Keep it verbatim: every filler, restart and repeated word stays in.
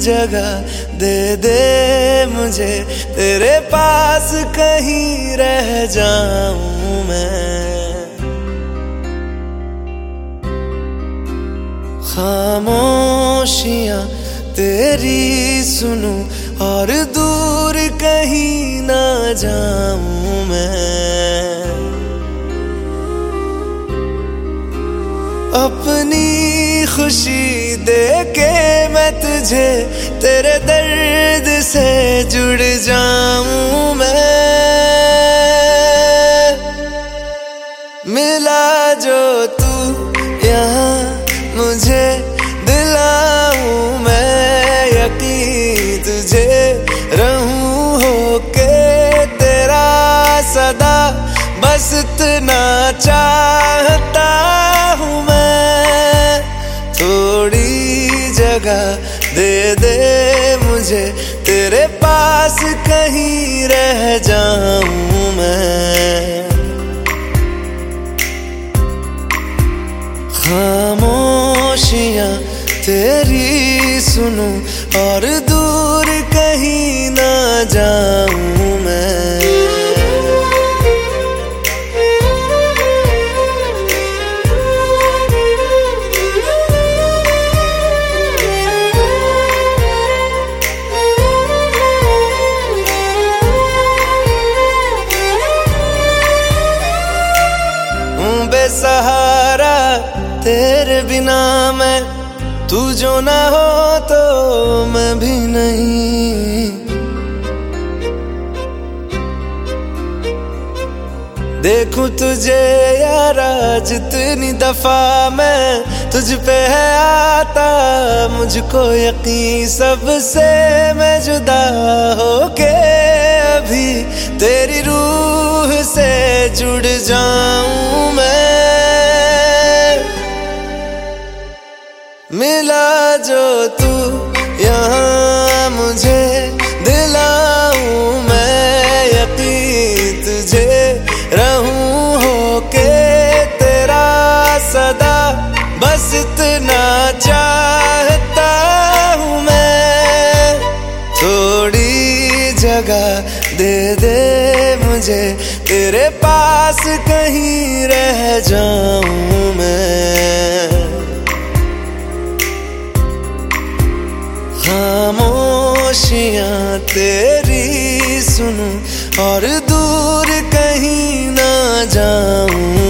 जगह दे दे मुझे, तेरे पास कहीं रह जाऊं मैं। खामोशियां तेरी सुनूं और दूर कहीं ना जाऊं मैं। अपनी खुशी दे के मैं तुझे, तेरे दर्द से जुड़ जाऊं मैं। मिला जो तू यहाँ मुझे, दिलाऊं मैं यकीन तुझे, रहूं होके तेरा सदा, बस इतना चाहता हूँ मैं। थोड़ी जगह दे दे मुझे, तेरे पास कहीं रह जाऊं मैं। खामोशियां तेरी सुनूं और दूर कहीं ना जाऊं मैं। बेसहारा तेरे बिना मैं, तू जो ना हो तो मैं भी नहीं। देखूं तुझे यारा जितनी दफा मैं, तुझ पे है आता मुझको यकीन, सबसे मैं जुदा होके अभी तेरी रूह से जुड़ जाऊं मैं। मिला जो तू यहाँ मुझे, दिलाऊं मैं यकीन तुझे, रहूं होके तेरा सदा, बस इतना चाहता हूँ मैं। थोड़ी जगह दे दे मुझे, तेरे पास कहीं रह जाऊं मैं। खामोशियां तेरी सुनूं और दूर कहीं ना जाऊं